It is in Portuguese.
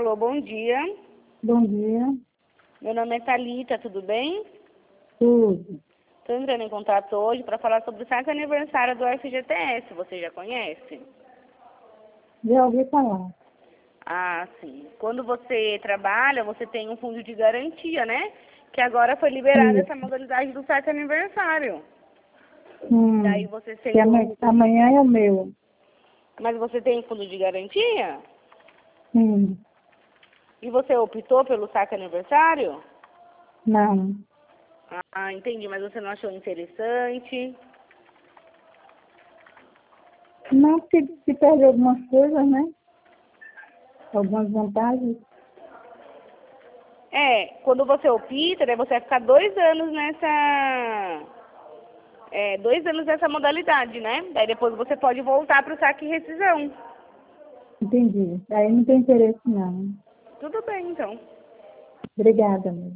Alô, bom dia. Bom dia. Meu nome é Thalita, tudo bem? Tudo. Estou entrando em contato hoje para falar sobre o saque aniversário do FGTS. Você já conhece? Já ouvi falar. Ah, sim. Quando você trabalha, você tem um fundo de garantia, né? Que agora foi liberada Isso. essa modalidade do saque aniversário. Daí você Que sendo... amanhã é o meu. Mas você tem fundo de garantia? Sim. E você optou pelo saque aniversário? Não. Ah, entendi. Mas você não achou interessante? Não, porque se perde algumas coisas, né? Algumas vantagens. É, quando você opta, daí você vai ficar 2 anos nessa... 2 anos nessa modalidade, né? Daí depois você pode voltar para o saque e rescisão. Entendi. Aí não tem interesse, não. Tudo bem, então. Obrigada, amiga.